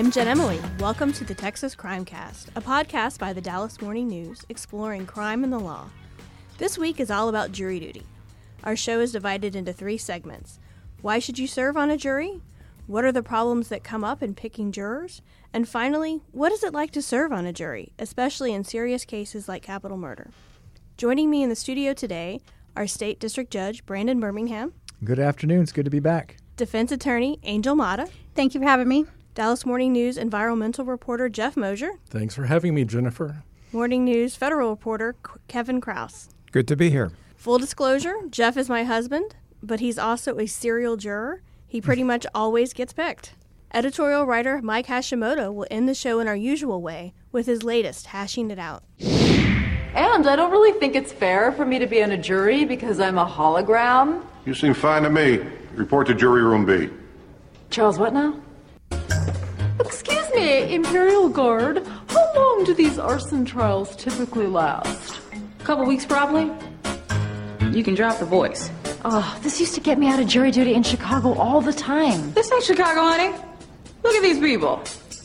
I'm Jen Emily. Welcome to the Texas Crimecast, a podcast by the Dallas Morning News exploring crime and the law. This week is all about jury duty. Our show is divided into 3 segments. Why should you serve on a jury? What are the problems that come up in picking jurors? And finally, what is it like to serve on a jury, especially in serious cases like capital murder? Joining me in the studio today are State District Judge Brandon Birmingham. Good afternoon. It's good to be back. Defense Attorney Angel Mata. Thank you for having me. Dallas Morning News environmental reporter Jeff Mosier. Thanks for having me, Jennifer. Morning News federal reporter Kevin Krause. Good to be here. Full disclosure, Jeff is my husband, but he's also a serial juror. He pretty much always gets picked. Editorial writer Mike Hashimoto will end the show in our usual way with his latest Hashing It Out. And I don't really think it's fair for me to be on a jury because I'm a hologram. You seem fine to me. Report to jury room B. Charles, what now? Excuse me, Imperial Guard. How long do these arson trials typically last? A couple weeks, probably. You can drop the voice. Oh, this used to get me out of jury duty in Chicago all the time. This ain't Chicago, honey. Look at these people.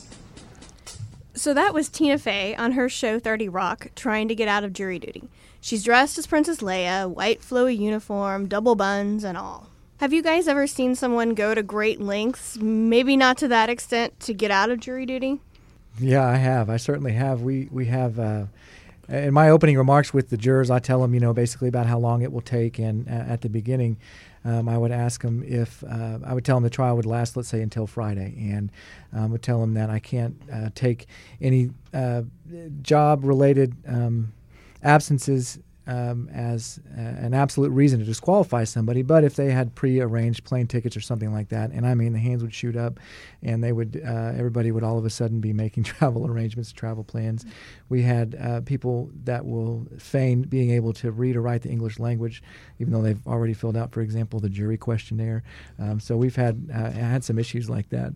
So that was Tina Fey on her show 30 Rock trying to get out of jury duty. She's dressed as Princess Leia, white flowy uniform, double buns and all. Have you guys ever seen someone go to great lengths, maybe not to that extent, to get out of jury duty? Yeah, I have. I certainly have. We have, in my opening remarks with the jurors, I tell them, basically about how long it will take. And at the beginning, I would ask them if, I would tell them the trial would last, let's say, until Friday. And I would tell them that I can't take any job-related absences as an absolute reason to disqualify somebody, but if they had pre-arranged plane tickets or something like that, and the hands would shoot up, and they would, everybody would all of a sudden be making travel arrangements, travel plans. We had people that will feign being able to read or write the English language, even though they've already filled out, for example, the jury questionnaire. So we've had some issues like that.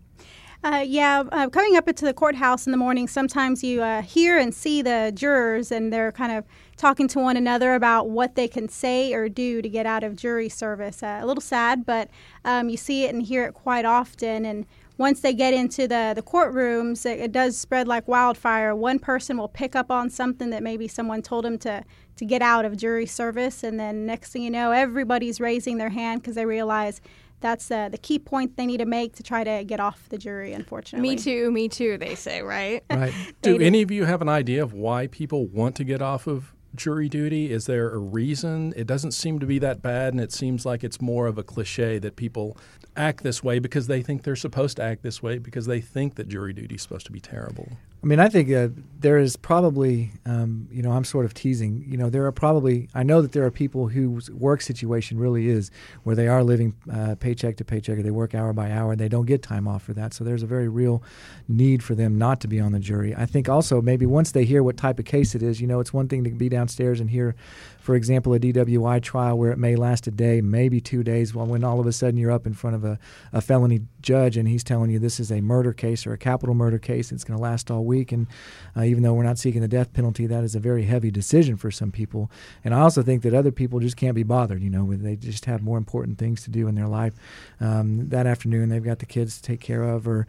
Coming up into the courthouse in the morning, sometimes you hear and see the jurors, and they're kind of talking to one another about what they can say or do to get out of jury service. A little sad, but you see it and hear it quite often. And once they get into the courtrooms, it does spread like wildfire. One person will pick up on something that maybe someone told them to get out of jury service, and then next thing you know, everybody's raising their hand because they realize that's the key point they need to make to try to get off the jury, unfortunately. Me too, they say, right? Right. Do any of you have an idea of why people want to get off of jury duty? Is there a reason? It doesn't seem to be that bad, and it seems like it's more of a cliche that people act this way because they think they're supposed to act this way because they think that jury duty is supposed to be terrible. I think there is probably, I'm sort of teasing, there are probably, I know that there are people whose work situation really is where they are living paycheck to paycheck, or they work hour by hour, and they don't get time off for that. So there's a very real need for them not to be on the jury. I think also maybe once they hear what type of case it is, it's one thing to be downstairs and hear, for example, a DWI trial where it may last a day, maybe 2 days, when all of a sudden you're up in front of a felony judge and he's telling you this is a murder case or a capital murder case. It's going to last all week. And even though we're not seeking the death penalty, that is a very heavy decision for some people. And I also think that other people just can't be bothered. They just have more important things to do in their life. That afternoon, they've got the kids to take care of, or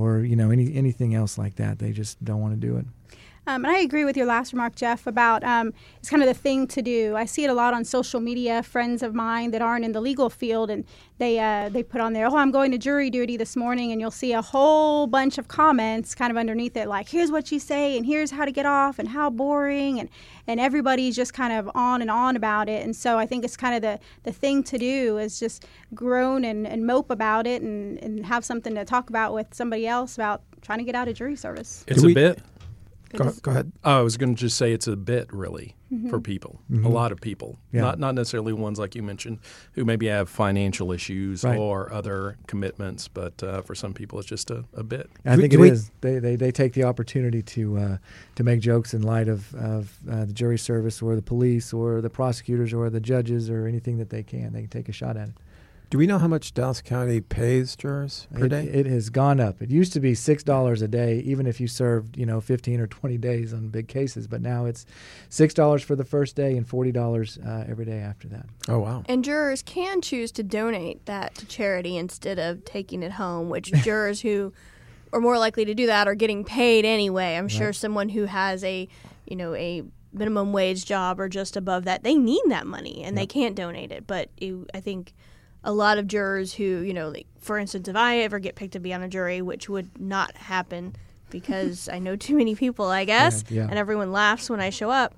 anything else like that. They just don't want to do it. And I agree with your last remark, Jeff, about it's kind of the thing to do. I see it a lot on social media, friends of mine that aren't in the legal field, and they put on there, I'm going to jury duty this morning, and you'll see a whole bunch of comments kind of underneath it, like, here's what you say, and here's how to get off, and how boring, and everybody's just kind of on and on about it. And so I think it's kind of the thing to do is just groan and mope about it and have something to talk about with somebody else about trying to get out of jury service. It's a bit. Go ahead. I was going to just say it's a bit, really, for people, a lot of people, not necessarily ones like you mentioned who maybe have financial issues or other commitments, but for some people it's just a bit. I think it is. They take the opportunity to make jokes in light of the jury service or the police or the prosecutors or the judges or anything that they can. They can take a shot at it. Do we know how much Dallas County pays jurors per day? It has gone up. It used to be $6 a day, even if you served 15 or 20 days on big cases. But now it's $6 for the first day and $40 every day after that. Oh, wow. And jurors can choose to donate that to charity instead of taking it home, which jurors who are more likely to do that are getting paid anyway. I'm sure someone who has a minimum wage job or just above that, they need that money and they can't donate it. But I think a lot of jurors who, like, for instance, if I ever get picked to be on a jury, which would not happen because I know too many people, I guess, and everyone laughs when I show up,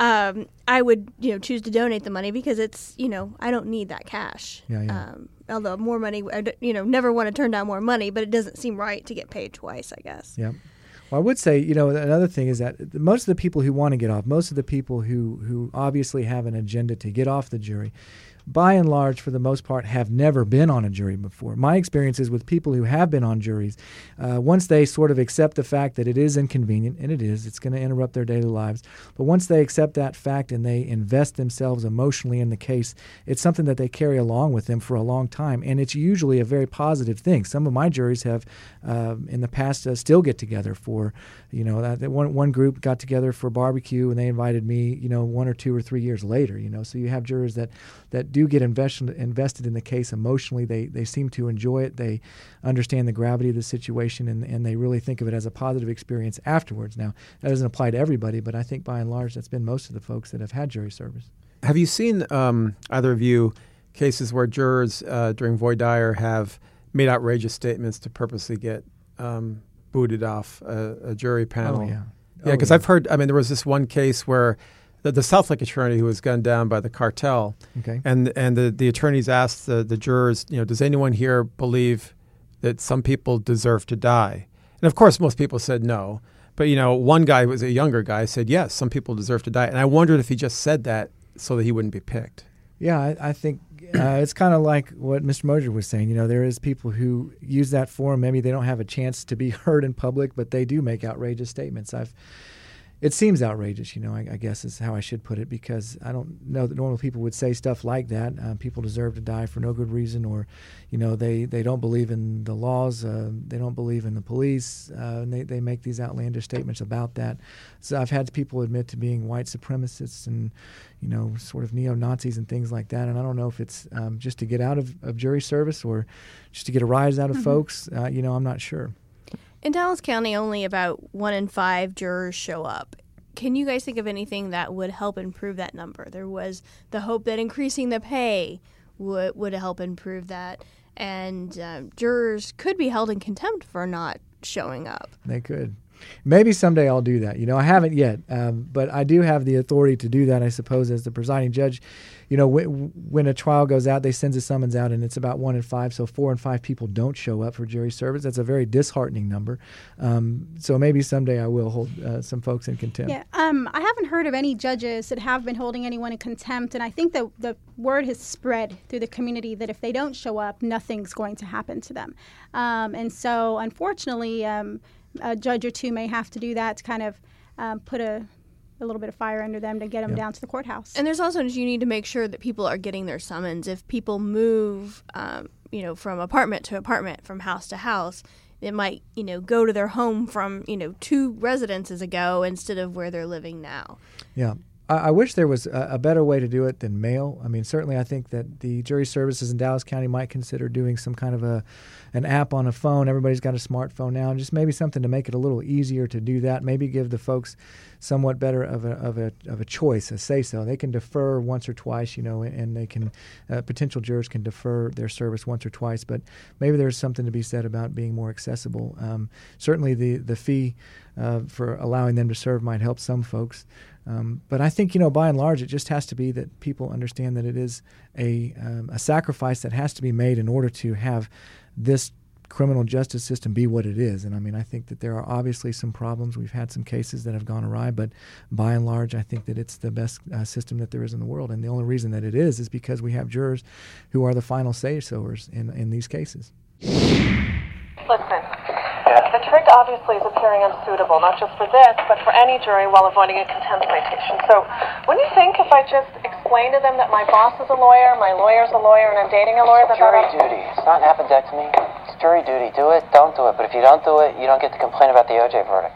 I would, choose to donate the money because it's, I don't need that cash. Although more money, never want to turn down more money, but it doesn't seem right to get paid twice, I guess. Yeah. Well, I would say, another thing is that most of the people who want to get off, most of the people who obviously have an agenda to get off the jury, by and large, for the most part, have never been on a jury before. My experience is with people who have been on juries, once they sort of accept the fact that it is inconvenient, and it's going to interrupt their daily lives, but once they accept that fact and they invest themselves emotionally in the case, it's something that they carry along with them for a long time, and it's usually a very positive thing. Some of my juries have, in the past, still get together for, that one group got together for barbecue, and they invited me, 1 or 2 or 3 years later, so you have jurors that do get invested in the case emotionally. They seem to enjoy it. They understand the gravity of the situation, and they really think of it as a positive experience afterwards. Now, that doesn't apply to everybody, but I think by and large that's been most of the folks that have had jury service. Have you seen, either of you, cases where jurors during voir dire have made outrageous statements to purposely get booted off a jury panel? Oh, yeah. Yeah, because I've heard, there was this one case where the South Lake attorney who was gunned down by the cartel, and the attorneys asked the jurors, does anyone here believe that some people deserve to die? And of course, most people said no. But, one guy who was a younger guy said, yes, some people deserve to die. And I wondered if he just said that so that he wouldn't be picked. Yeah, I think it's kind of like what Mr. Mosier was saying. There is people who use that forum. Maybe they don't have a chance to be heard in public, but they do make outrageous statements. It seems outrageous, I guess is how I should put it, because I don't know that normal people would say stuff like that. People deserve to die for no good reason, or, they don't believe in the laws, they don't believe in the police, and they make these outlandish statements about that. So I've had people admit to being white supremacists and, sort of neo-Nazis and things like that, and I don't know if it's just to get out of jury service or just to get a rise out of folks. I'm not sure. In Dallas County, only about 1 in 5 jurors show up. Can you guys think of anything that would help improve that number? There was the hope that increasing the pay would help improve that, and jurors could be held in contempt for not showing up. They could. Maybe someday I'll do that. I haven't yet, but I do have the authority to do that, I suppose, as the presiding judge. When a trial goes out, they send a summons out, and it's about 1 in 5, so 4 in 5 people don't show up for jury service. That's a very disheartening number. So maybe someday I will hold some folks in contempt. Yeah, I haven't heard of any judges that have been holding anyone in contempt, and I think that the word has spread through the community that if they don't show up, nothing's going to happen to them. And so, unfortunately, a judge or two may have to do that to kind of put a little bit of fire under them to get them down to the courthouse. And there's also, you need to make sure that people are getting their summons. If people move, from apartment to apartment, from house to house, it might, go to their home from, 2 residences ago instead of where they're living now. Yeah. I wish there was a better way to do it than mail. Certainly I think that the jury services in Dallas County might consider doing some kind of an app on a phone. Everybody's got a smartphone now, and just maybe something to make it a little easier to do that. Maybe give the folks somewhat better of a choice, a say-so. They can defer once or twice, and they can potential jurors can defer their service once or twice. But maybe there's something to be said about being more accessible. Certainly the fee for allowing them to serve might help some folks. But I think, by and large, it just has to be that people understand that it is a sacrifice that has to be made in order to have this criminal justice system be what it is. And I think that there are obviously some problems. We've had some cases that have gone awry, but by and large, I think that it's the best system that there is in the world. And the only reason that it is because we have jurors who are the final say-soers in these cases. Listen. The trick obviously is appearing unsuitable, not just for this, but for any jury while avoiding a contempt citation. So, wouldn't you think if I just explain to them that my boss is a lawyer, my lawyer's a lawyer, and I'm dating a lawyer, that jury duty. It's not appendectomy. It's jury duty. Do it, don't do it. But if you don't do it, you don't get to complain about the OJ verdict.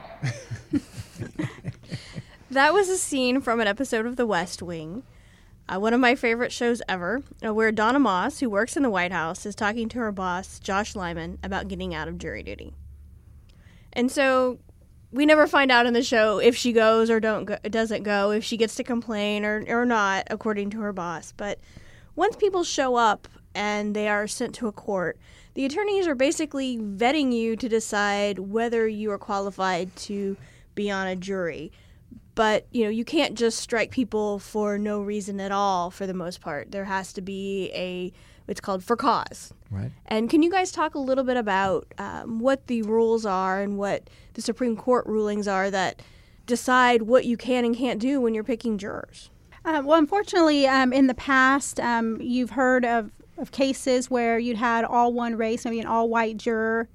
That was a scene from an episode of The West Wing. One of my favorite shows ever, where Donna Moss, who works in the White House, is talking to her boss, Josh Lyman, about getting out of jury duty. And so we never find out in the show if she goes or doesn't go, if she gets to complain or not, according to her boss. But once people show up and they are sent to a court, the attorneys are basically vetting you to decide whether you are qualified to be on a jury. But, you can't just strike people for no reason at all for the most part. There has to be it's called for cause. Right. And can you guys talk a little bit about what the rules are and what the Supreme Court rulings are that decide what you can and can't do when you're picking jurors? Well, unfortunately, in the past, you've heard of cases where you'd had all one race, maybe an all-white jury,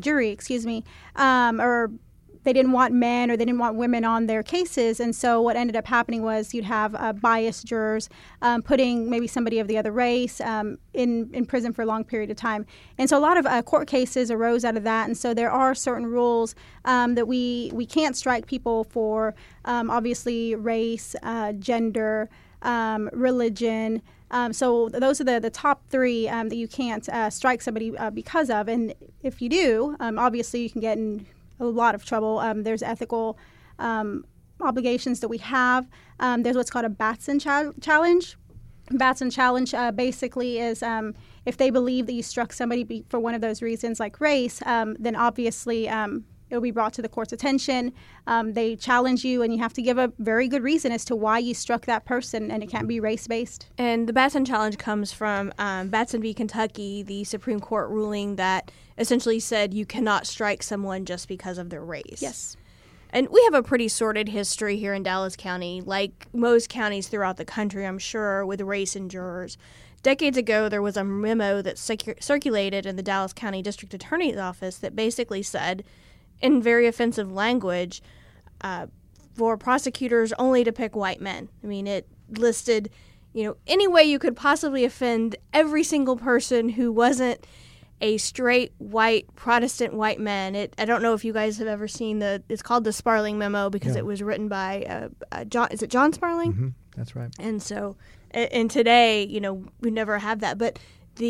or they didn't want men or they didn't want women on their cases. And so what ended up happening was you'd have biased jurors putting maybe somebody of the other race in prison for a long period of time. And so a lot of court cases arose out of that. And so there are certain rules that we can't strike people for, obviously, race, gender, religion. So those are the top three that you can't strike somebody because of. And if you do, obviously you can get in a lot of trouble. There's ethical obligations that we have. There's what's called a Batson challenge. Batson challenge basically is if they believe that you struck somebody for one of those reasons, like race, then obviously it will be brought to the court's attention. They challenge you, and you have to give a very good reason as to why you struck that person, and it can't be race-based. And the Batson challenge comes from Batson v. Kentucky, the Supreme Court ruling that essentially said you cannot strike someone just because of their race. Yes. And we have a pretty sordid history here in Dallas County, like most counties throughout the country, I'm sure, with race and jurors. Decades ago, there was a memo that circulated in the Dallas County District Attorney's Office that basically said, in very offensive language, for prosecutors only to pick white men. I mean, it listed, any way you could possibly offend every single person who wasn't a straight white Protestant white man. I don't know if you guys have ever seen it's called the Sparling Memo because it was written by is it John Sparling? Mm-hmm. That's right. And so, and today, we never have that. But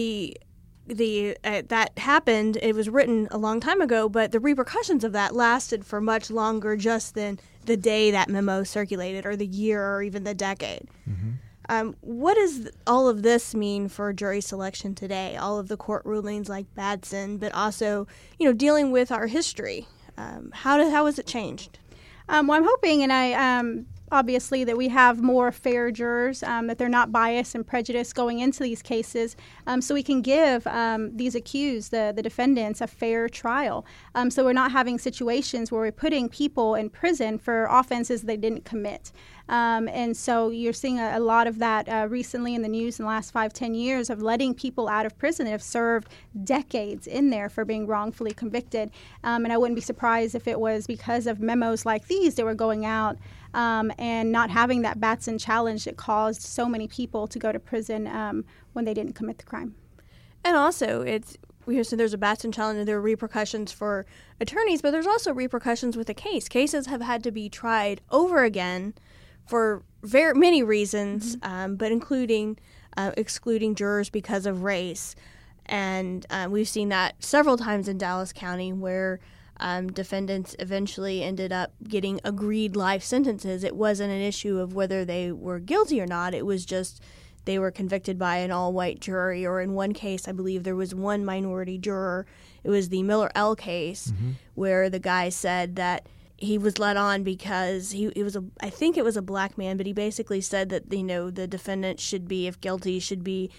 that happened. It was written a long time ago, but the repercussions of that lasted for much longer just than the day that memo circulated, or the year, or even the decade. Mm-hmm. What does all of this mean for jury selection today? All of the court rulings like Batson, but also, dealing with our history. How has it changed? Well, I'm hoping, and obviously, that we have more fair jurors, that they're not biased and prejudiced going into these cases, so we can give these accused, the defendants, a fair trial. So we're not having situations where we're putting people in prison for offenses they didn't commit. And so you're seeing a lot of that recently in the news in the last 5-10 years of letting people out of prison that have served decades in there for being wrongfully convicted. And I wouldn't be surprised if it was because of memos like these that were going out and not having that Batson challenge that caused so many people to go to prison when they didn't commit the crime. And also, so there's a Batson challenge and there are repercussions for attorneys, but there's also repercussions with a case. Cases have had to be tried over again for very many reasons, but including excluding jurors because of race. And we've seen that several times in Dallas County where defendants eventually ended up getting agreed life sentences. It wasn't an issue of whether they were guilty or not. It was just they were convicted by an all-white jury, or in one case, I believe there was one minority juror. It was the Miller L. case where the guy said that he was let on because he was I think it was a black man, but he basically said that, the defendant should be, if guilty, should be,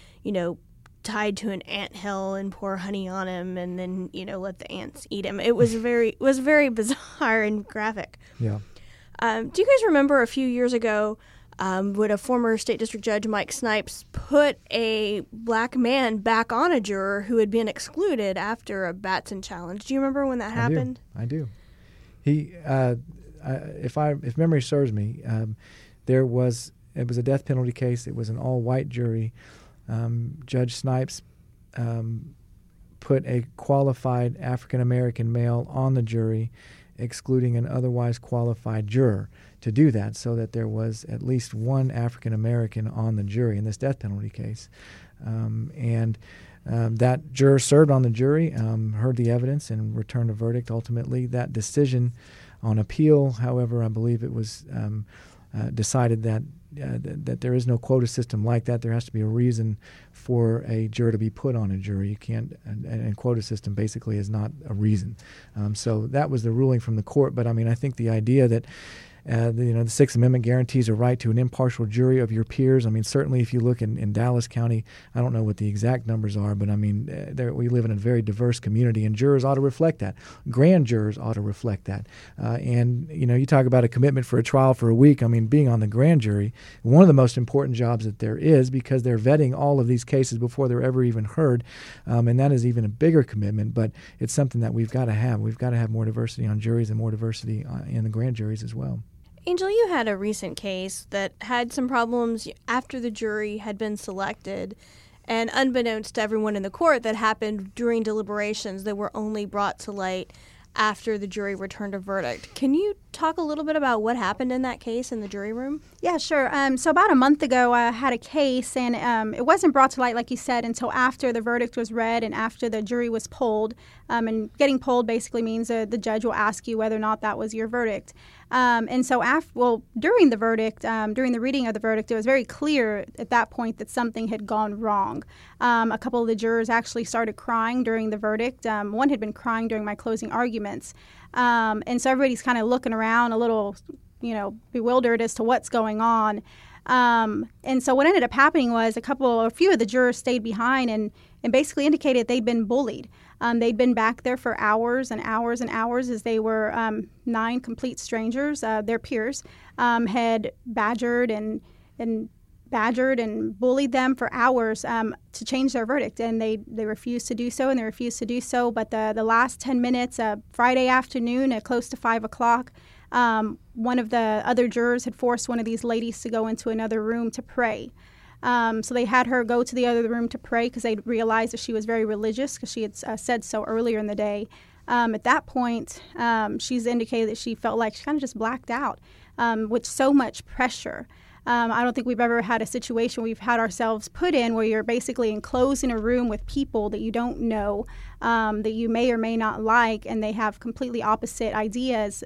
tied to an anthill and pour honey on him and then, let the ants eat him. It was very bizarre and graphic. Yeah. Do you guys remember a few years ago when a former state district judge, Mike Snipes, put a black man back on a juror who had been excluded after a Batson challenge? Do you remember when that happened? I do. He, if memory serves me, it was a death penalty case. It was an all-white jury. Judge Snipes put a qualified African-American male on the jury, excluding an otherwise qualified juror, to do that so that there was at least one African-American on the jury in this death penalty case. And That juror served on the jury, heard the evidence, and returned a verdict. Ultimately, that decision on appeal, however, I believe it was decided that there is no quota system like that. There has to be a reason for a juror to be put on a jury. You can't, and quota system basically is not a reason. So that was the ruling from the court. But I mean, I think the idea that the Sixth Amendment guarantees a right to an impartial jury of your peers. I mean, certainly if you look in Dallas County, I don't know what the exact numbers are, but I mean, we live in a very diverse community, and jurors ought to reflect that. Grand jurors ought to reflect that. And, you talk about a commitment for a trial for a week. I mean, being on the grand jury, one of the most important jobs that there is, because they're vetting all of these cases before they're ever even heard, and that is even a bigger commitment, but it's something that we've got to have. We've got to have more diversity on juries and more diversity in the grand juries as well. Angel, you had a recent case that had some problems after the jury had been selected, and unbeknownst to everyone in the court, that happened during deliberations that were only brought to light after the jury returned a verdict. Can you talk a little bit about what happened in that case in the jury room? Yeah, sure. So about a month ago, I had a case, and it wasn't brought to light, like you said, until after the verdict was read and after the jury was polled. And getting polled basically means the judge will ask you whether or not that was your verdict. And so during the verdict, during the reading of the verdict, it was very clear at that point that something had gone wrong. A couple of the jurors actually started crying during the verdict. One had been crying during my closing arguments. And so everybody's kind of looking around a little, bewildered as to what's going on. And so what ended up happening was a few of the jurors stayed behind and basically indicated they'd been bullied. They'd been back there for hours and hours and hours as they were 9 complete strangers. Their peers had badgered and bullied them for hours to change their verdict, and they refused to do so, But the last 10 minutes, Friday afternoon at close to 5 o'clock, one of the other jurors had forced one of these ladies to go into another room to pray. So they had her go to the other room to pray because they realized that she was very religious, because she had said so earlier in the day. At that point, she's indicated that she felt like she kind of just blacked out with so much pressure. I don't think we've ever had a situation we've had ourselves put in where you're basically enclosed in a room with people that you don't know, that you may or may not like, and they have completely opposite ideas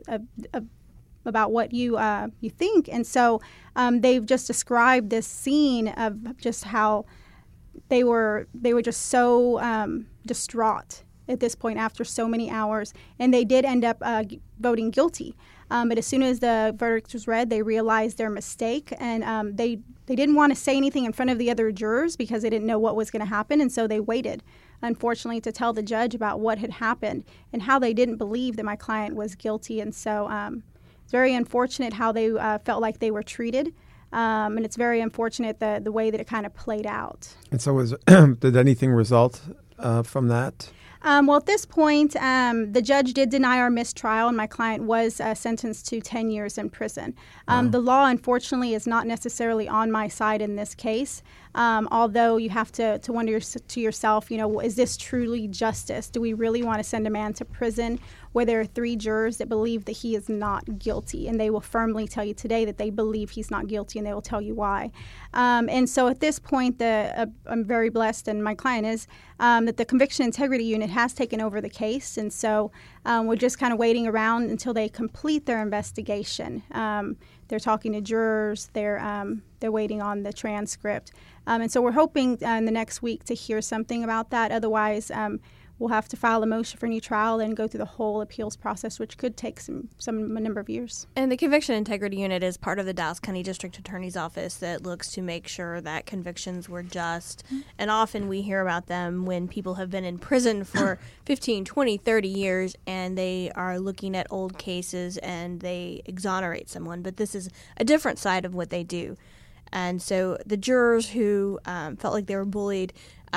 about what you think. And so they've just described this scene of just how they were just so distraught at this point after so many hours. And they did end up voting guilty. But as soon as the verdict was read, they realized their mistake, and they didn't want to say anything in front of the other jurors because they didn't know what was going to happen, and so they waited, unfortunately, to tell the judge about what had happened and how they didn't believe that my client was guilty. And so it's very unfortunate how they felt like they were treated, and it's very unfortunate the way that it kind of played out. And so did anything result from that? Well, at this point, the judge did deny our mistrial, and my client was sentenced to 10 years in prison. Wow. The law, unfortunately, is not necessarily on my side in this case, although you have to wonder to yourself, is this truly justice? Do we really want to send a man to prison where there are 3 jurors that believe that he is not guilty? And they will firmly tell you today that they believe he's not guilty, and they will tell you why. And so at this point, I'm very blessed, and my client is, that the Conviction Integrity Unit has taken over the case. And so we're just kind of waiting around until they complete their investigation. They're talking to jurors. They're waiting on the transcript. And so we're hoping in the next week to hear something about that. Otherwise, we'll have to file a motion for a new trial and go through the whole appeals process, which could take a number of years. And the Conviction Integrity Unit is part of the Dallas County District Attorney's Office that looks to make sure that convictions were just. And often we hear about them when people have been in prison for 15, 20, 30 years, and they are looking at old cases and they exonerate someone. But this is a different side of what they do. And so the jurors who felt like they were bullied,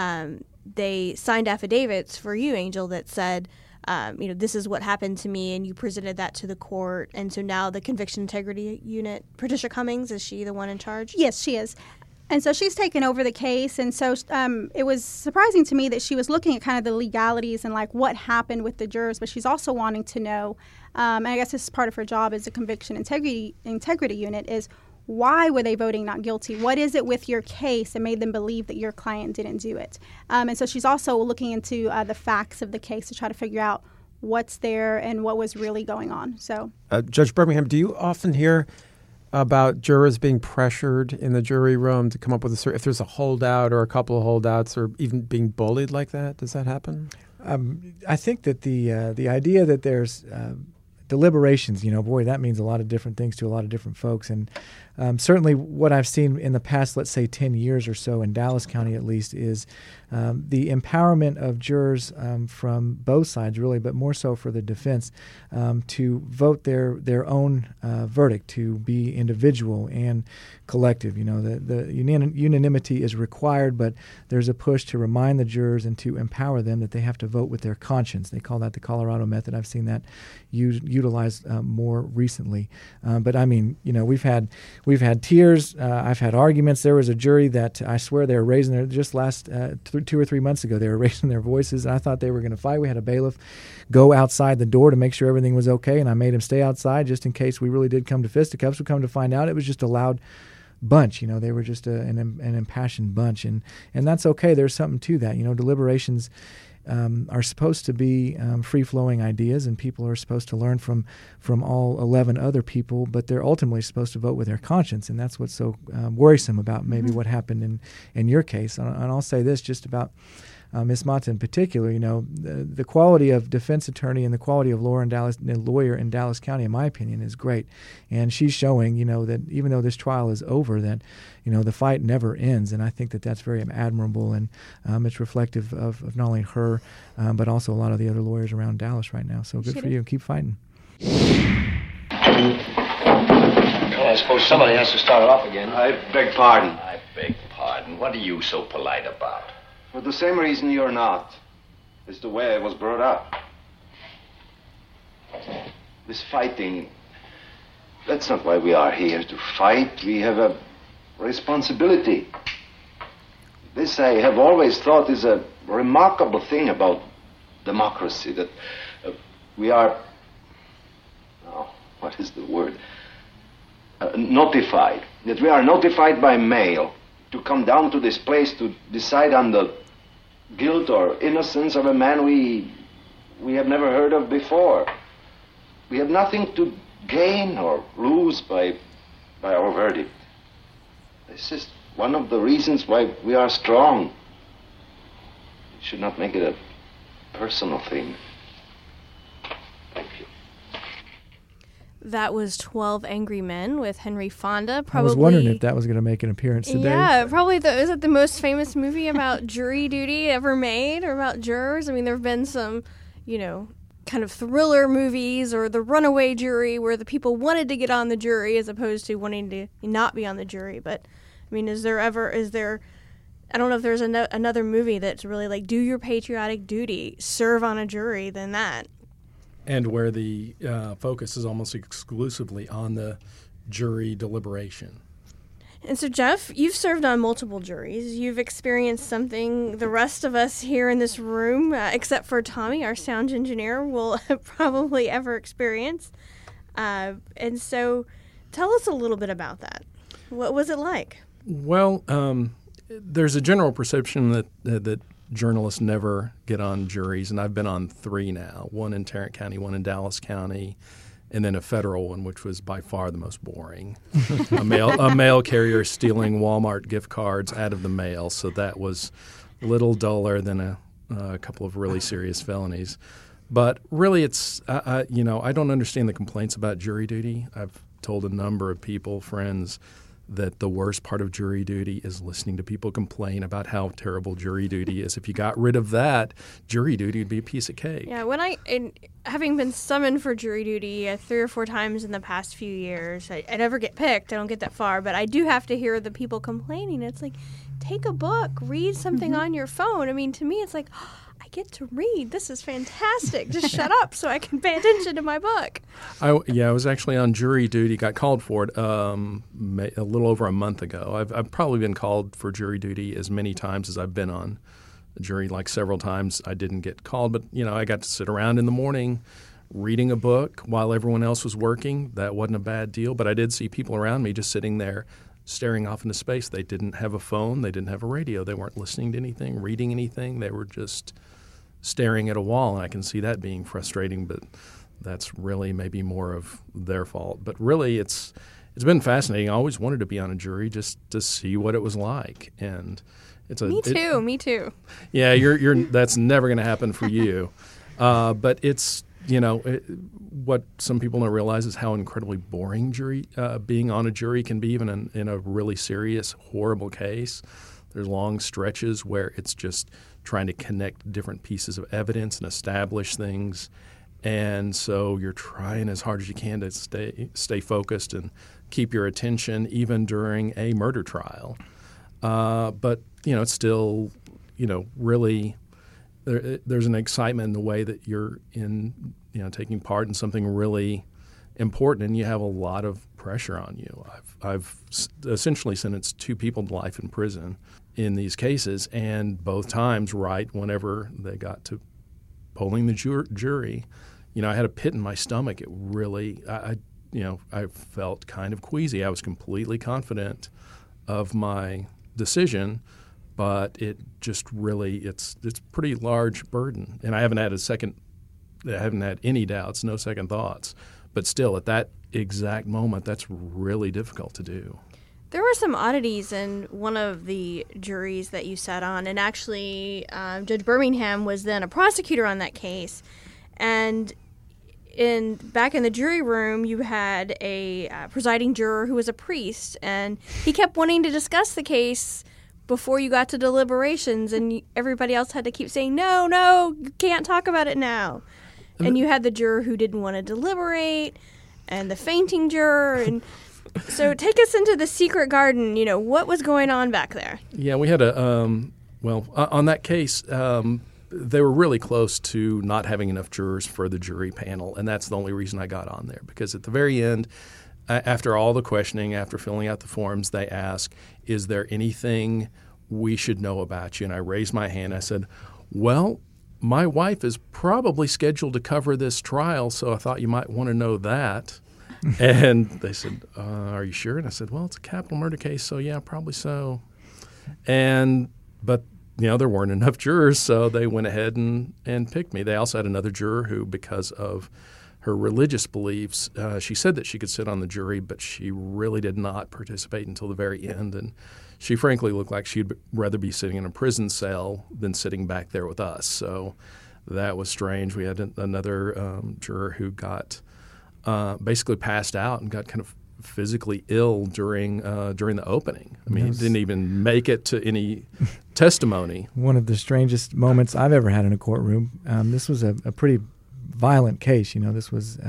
they signed affidavits for you, Angel, that said, this is what happened to me, and you presented that to the court. And so now the Conviction Integrity Unit, Patricia Cummings, is she the one in charge? Yes, she is. And so she's taken over the case. And so it was surprising to me that she was looking at kind of the legalities and like what happened with the jurors, but she's also wanting to know, and I guess this is part of her job as a Conviction Integrity Unit, is why were they voting not guilty? What is it with your case that made them believe that your client didn't do it? And so she's also looking into the facts of the case to try to figure out what's there and what was really going on. So, Judge Birmingham, do you often hear about jurors being pressured in the jury room to come up with if there's a holdout or a couple of holdouts, or even being bullied like that? Does that happen? I think that the idea that there's deliberations, boy, that means a lot of different things to a lot of different folks. And certainly what I've seen in the past, let's say 10 years or so in Dallas County at least, is the empowerment of jurors from both sides, really, but more so for the defense, to vote their own verdict, to be individual and collective. The unanimity is required, but there's a push to remind the jurors and to empower them that they have to vote with their conscience. They call that the Colorado method. I've seen that utilized more recently. But I mean, we've had tears. I've had arguments. There was a jury that I swear they were raising their, just last 2 or 3 months ago, they were raising their voices, and I thought they were going to fight. We had a bailiff go outside the door to make sure everything was okay, and I made him stay outside just in case we really did come to fisticuffs. We come to find out it was just a loud bunch. They were just an impassioned bunch, and that's okay. There's something to that. Deliberations are supposed to be free-flowing ideas, and people are supposed to learn from all 11 other people, but they're ultimately supposed to vote with their conscience, and that's what's so worrisome about maybe what happened in your case. And I'll say this just about Ms. Mata in particular. The quality of defense attorney and the quality of lawyer in Dallas County, in my opinion, is great. And she's showing, that even though this trial is over, that, the fight never ends. And I think that that's very admirable, and it's reflective of not only her, but also a lot of the other lawyers around Dallas right now. So good for you. Keep fighting. Well, I suppose somebody has to start it off again. I beg pardon. I beg pardon. What are you so polite about? For the same reason you're not. It's the way I was brought up. This fighting, that's not why we are here, to fight. We have a responsibility. This I have always thought is a remarkable thing about democracy, that we are, what is the word? Notified. That we are notified by mail to come down to this place to decide on the guilt or innocence of a man we have never heard of before. We have nothing to gain or lose by our verdict. This is one of the reasons why we are strong. We should not make it a personal thing. Thank you. That was 12 Angry Men with Henry Fonda. Probably, I was wondering if that was going to make an appearance today. Yeah, probably. Is it the most famous movie about jury duty ever made, or about jurors? I mean, there have been some, kind of thriller movies, or The Runaway Jury, where the people wanted to get on the jury as opposed to wanting to not be on the jury. But, I mean, is there, I don't know if there's another movie that's really like, do your patriotic duty, serve on a jury than that. And where the focus is almost exclusively on the jury deliberation. And so, Jeff, you've served on multiple juries. You've experienced something the rest of us here in this room, except for Tommy, our sound engineer, will probably ever experience. And so tell us a little bit about that. What was it like? Well, there's a general perception that journalists never get on juries, and I've been on 3 now, one in Tarrant County, one in Dallas County, and then a federal one, which was by far the most boring. a mail carrier stealing Walmart gift cards out of the mail, so that was a little duller than a couple of really serious felonies. But really, it's I don't understand the complaints about jury duty. I've told a number of people, friends, that the worst part of jury duty is listening to people complain about how terrible jury duty is. If you got rid of that, jury duty would be a piece of cake. Yeah, having been summoned for jury duty 3 or 4 times in the past few years, I never get picked. I don't get that far, but I do have to hear the people complaining. It's like, take a book, read something on your phone. I mean, to me, it's like, I get to read. This is fantastic. Just shut up so I can pay attention to my book. I was actually on jury duty, got called for it a little over a month ago. I've probably been called for jury duty as many times as I've been on a jury. Like several times I didn't get called, but I got to sit around in the morning reading a book while everyone else was working. That wasn't a bad deal. But I did see people around me just sitting there staring off into space. They didn't have a phone. They didn't have a radio. They weren't listening to anything, reading anything. They were just staring at a wall, and I can see that being frustrating, but that's really maybe more of their fault. But really, it's been fascinating. I always wanted to be on a jury just to see what it was like, and Me too. Yeah, you're that's never going to happen for you. But it's what some people don't realize is how incredibly boring being on a jury can be, even in a really serious, horrible case. There's long stretches where it's just trying to connect different pieces of evidence and establish things. And so you're trying as hard as you can to stay focused and keep your attention even during a murder trial. But, it's still, really there's an excitement in the way that you're taking part in something really important, and you have a lot of pressure on you. I've essentially sentenced 2 people to life in prison in these cases, and both times right whenever they got to polling the jury, I had a pit in my stomach. It really, I felt kind of queasy. I was completely confident of my decision, but it just really, it's a pretty large burden. And I haven't had any doubts, no second thoughts. But still, at that exact moment, that's really difficult to do. There were some oddities in one of the juries that you sat on, and actually Judge Birmingham was then a prosecutor on that case. And back in the jury room, you had a presiding juror who was a priest, and he kept wanting to discuss the case before you got to deliberations, and everybody else had to keep saying, no, you can't talk about it now. And you had the juror who didn't want to deliberate, and the fainting juror, and so take us into the secret garden. What was going on back there? Yeah, we had on that case, they were really close to not having enough jurors for the jury panel, and that's the only reason I got on there, because at the very end, after all the questioning, after filling out the forms, they ask, is there anything we should know about you? And I raised my hand. I said, well, my wife is probably scheduled to cover this trial, so I thought you might want to know that. And they said, are you sure? And I said, well, it's a capital murder case, so yeah, probably so. But there weren't enough jurors, so they went ahead and picked me. They also had another juror who, because of her religious beliefs, she said that she could sit on the jury, but she really did not participate until the very end. And she frankly looked like she'd rather be sitting in a prison cell than sitting back there with us. So that was strange. We had another juror who got basically passed out and got kind of physically ill during the opening. I mean, he didn't even make it to any testimony. One of the strangest moments I've ever had in a courtroom. This was a pretty violent case. This was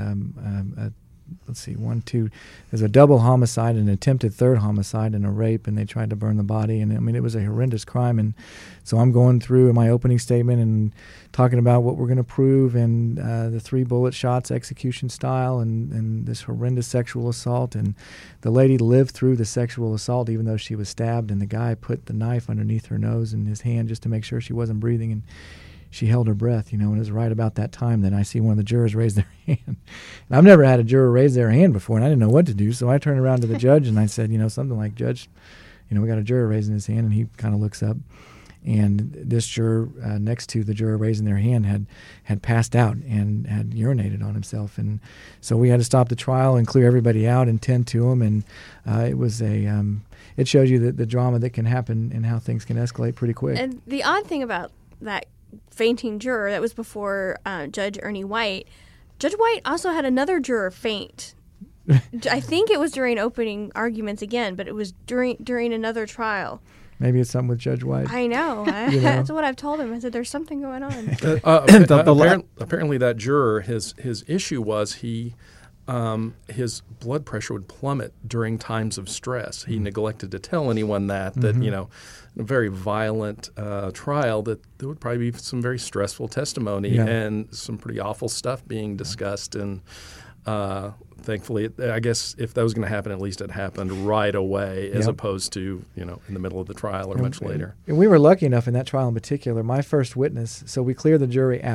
there's a double homicide, an attempted third homicide, and a rape, and they tried to burn the body. And it was a horrendous crime. And so I'm going through my opening statement and talking about what we're going to prove, and the 3 bullet shots, execution style, and this horrendous sexual assault. And the lady lived through the sexual assault, even though she was stabbed. And the guy put the knife underneath her nose and his hand just to make sure she wasn't breathing. And she held her breath, and it was right about that time that I see one of the jurors raise their hand. And I've never had a juror raise their hand before, and I didn't know what to do. So I turned around to the judge and I said, something like, Judge, we got a juror raising his hand. And he kind of looks up, and this juror next to the juror raising their hand had passed out and had urinated on himself. And so we had to stop the trial and clear everybody out and tend to him. And it was it shows you the drama that can happen and how things can escalate pretty quick. And the odd thing about that fainting juror, that was before Judge Ernie White. Judge White also had another juror faint. I think it was during opening arguments again, but it was during another trial. Maybe it's something with Judge White. I know. That's what I've told him. I said, there's something going on. Apparently that juror, his issue was his blood pressure would plummet during times of stress. He neglected to tell anyone that a very violent trial, that there would probably be some very stressful testimony and some pretty awful stuff being discussed. And thankfully, I guess if that was going to happen, at least it happened right away, as opposed to in the middle of the trial or much later. And we were lucky enough in that trial in particular. My first witness, so we cleared the jury out,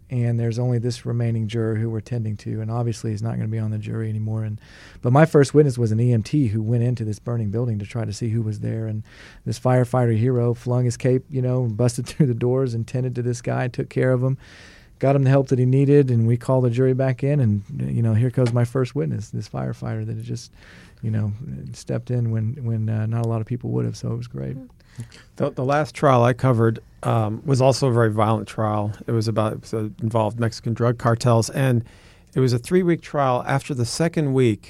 and there's only this remaining juror who we're tending to, and obviously he's not going to be on the jury anymore. But my first witness was an EMT who went into this burning building to try to see who was there, and this firefighter hero flung his cape, busted through the doors and tended to this guy, took care of him, got him the help that he needed, and we called the jury back in, and here goes my first witness, this firefighter that had just stepped in when not a lot of people would have, so it was great. The last trial I covered was also a very violent trial. It involved Mexican drug cartels, and it was a 3-week trial. After the second week,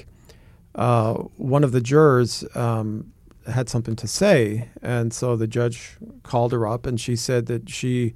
one of the jurors had something to say, and so the judge called her up, and she said that she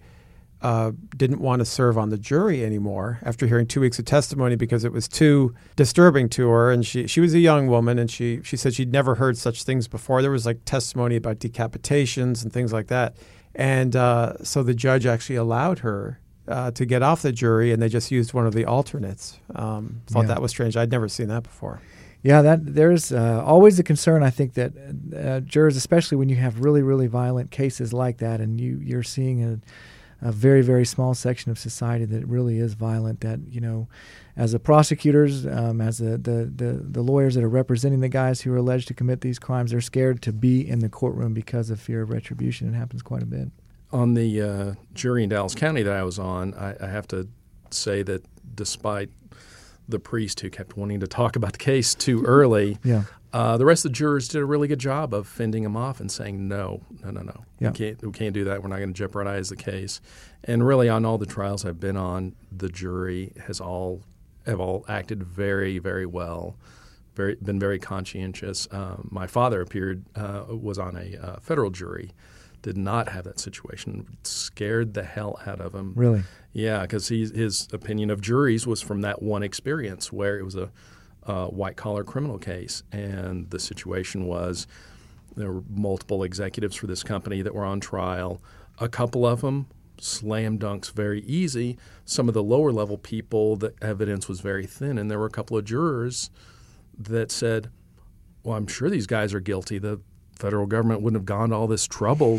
didn't want to serve on the jury anymore after hearing 2 weeks of testimony because it was too disturbing to her. And she was a young woman, and she said she'd never heard such things before. There was testimony about decapitations and things like that. And so the judge actually allowed her to get off the jury, and they just used one of the alternates. Thought that was strange. I'd never seen that before. Yeah, there's always a concern, I think, that jurors, especially when you have really, really violent cases like that, and you're seeing a very, very small section of society that really is violent, that, as the prosecutors, as the lawyers that are representing the guys who are alleged to commit these crimes, they're scared to be in the courtroom because of fear of retribution. It happens quite a bit. On the jury in Dallas County that I was on, I have to say that despite the priest who kept wanting to talk about the case too early, the rest of the jurors did a really good job of fending him off and saying, no. We can't do that. We're not going to jeopardize the case. And really, on all the trials I've been on, the jury have all acted very, very well, been very conscientious. My father was on a federal jury, did not have that situation. It scared the hell out of him. Really? Yeah, because his opinion of juries was from that one experience where it was a white-collar criminal case, and the situation was there were multiple executives for this company that were on trial. A couple of them, slam dunks very easy. Some of the lower-level people, the evidence was very thin, and there were a couple of jurors that said, well, I'm sure these guys are guilty. The federal government wouldn't have gone to all this trouble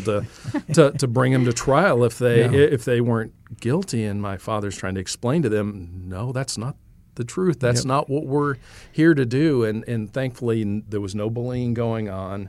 to bring them to trial if they weren't guilty. And my father's trying to explain to them, no, that's not the truth. That's not what we're here to do. And thankfully, there was no bullying going on.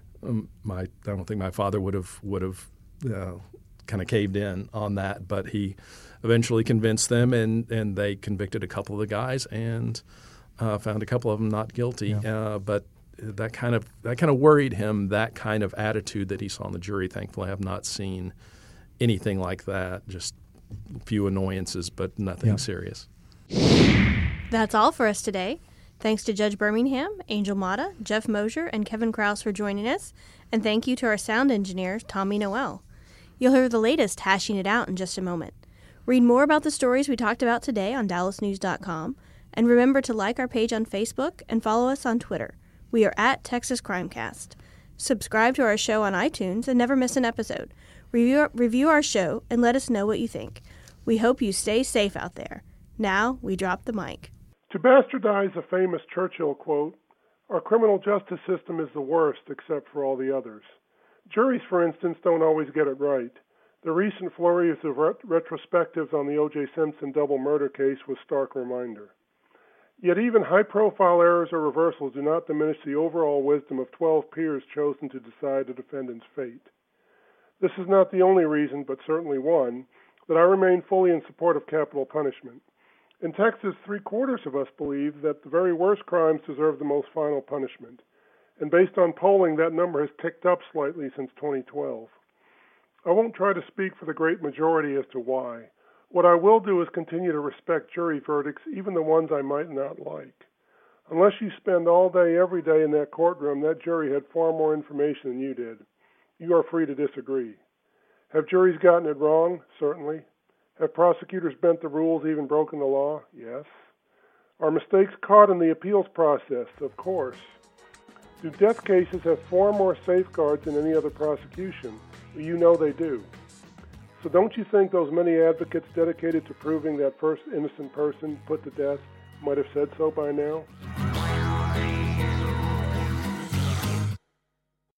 I don't think my father would have kind of caved in on that, but he eventually convinced them, and they convicted a couple of the guys and found a couple of them not guilty. But that kind of worried him. That kind of attitude that he saw in the jury. Thankfully, I have not seen anything like that. Just a few annoyances, but nothing serious. That's all for us today. Thanks to Judge Birmingham, Angel Mata, Jeff Mosier, and Kevin Krause for joining us. And thank you to our sound engineer, Tommy Noel. You'll hear the latest Hashing It Out in just a moment. Read more about the stories we talked about today on DallasNews.com. And remember to like our page on Facebook and follow us on Twitter. We are at Texas Crimecast. Subscribe to our show on iTunes and never miss an episode. Review our show and let us know what you think. We hope you stay safe out there. Now, we drop the mic. To bastardize a famous Churchill quote, our criminal justice system is the worst except for all the others. Juries, for instance, don't always get it right. The recent flurries of retrospectives on the O.J. Simpson double murder case was a stark reminder. Yet even high-profile errors or reversals do not diminish the overall wisdom of 12 peers chosen to decide a defendant's fate. This is not the only reason, but certainly one, that I remain fully in support of capital punishment. In Texas, 3/4 of us believe that the very worst crimes deserve the most final punishment. And based on polling, that number has ticked up slightly since 2012. I won't try to speak for the great majority as to why. What I will do is continue to respect jury verdicts, even the ones I might not like. Unless you spend all day, every day in that courtroom, that jury had far more information than you did. You are free to disagree. Have juries gotten it wrong? Certainly. Have prosecutors bent the rules, even broken the law? Yes. Are mistakes caught in the appeals process? Of course. Do death cases have far more safeguards than any other prosecution? Well, you know they do. So don't you think those many advocates dedicated to proving that first innocent person put to death might have said so by now?